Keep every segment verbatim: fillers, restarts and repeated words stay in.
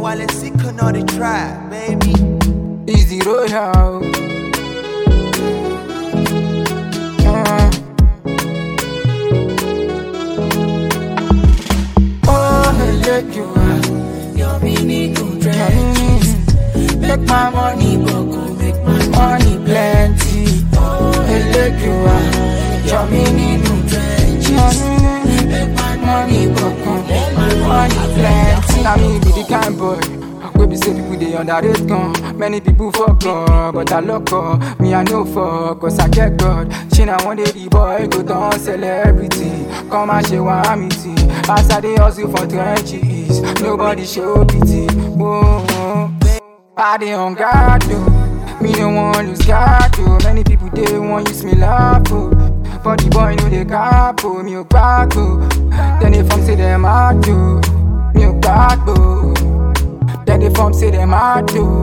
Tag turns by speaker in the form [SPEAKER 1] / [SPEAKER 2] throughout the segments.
[SPEAKER 1] while it's sick on the track, baby.
[SPEAKER 2] Easy Royal. Uh. Oh, I let you out.
[SPEAKER 3] Your meaning to trenches. Make my money buckle, make my money plenty. Oh, I let you out. Your meaning to trenches. Make my money buckle, make my money plenty.
[SPEAKER 2] Now me be the kind boy we be say people they underrate gun. Many people fuck up, but I lock up. Me I no fuck, cause I get God. She now one day the boy go down celebrity. Come and she want me tea. As I dey hustle for trenches, nobody show pity. Whoa, I dey on guard though. Me no want lose guard though. Many people they want use me laugh oh. But the boy know they cap oh. Me a back oh. Then they from say them hard though. Me a back oh. Then they from say them hard too.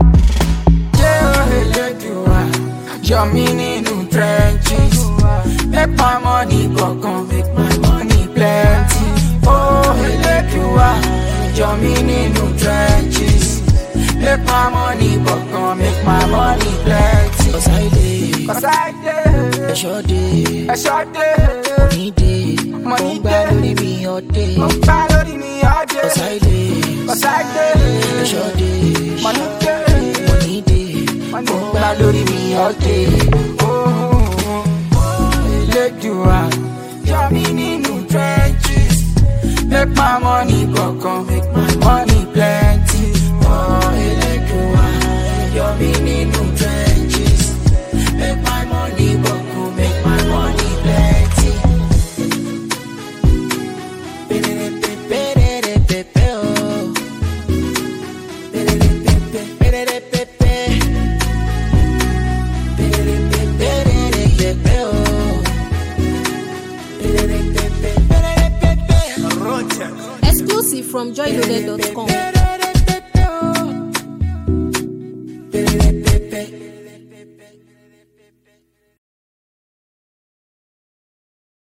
[SPEAKER 3] Yeah, I let you out. Your meaning to trenches. Make my money buckle, make my money plenty. Oh, I let you out. Your meaning to trenches. Make my money buckle, make my money plenty. Cause I did,
[SPEAKER 2] Cause I did,
[SPEAKER 3] I sure did,
[SPEAKER 2] I sure did.
[SPEAKER 3] money did,
[SPEAKER 2] Money
[SPEAKER 3] money
[SPEAKER 2] did.
[SPEAKER 3] me all day.
[SPEAKER 2] I'm proud of me all day.
[SPEAKER 3] Cause I did,
[SPEAKER 2] Cause I did,
[SPEAKER 3] I sure did,
[SPEAKER 2] money did,
[SPEAKER 3] money did,
[SPEAKER 2] money
[SPEAKER 3] money me all day.
[SPEAKER 2] Oh,
[SPEAKER 3] I let you out. Your meaning to trenches. Make my money buckle, make my money plenty. Oh, I let you out. Your meaning to trenches. Make my money buckle, make my money plenty.
[SPEAKER 4] Exclusive from joy loaded dot com.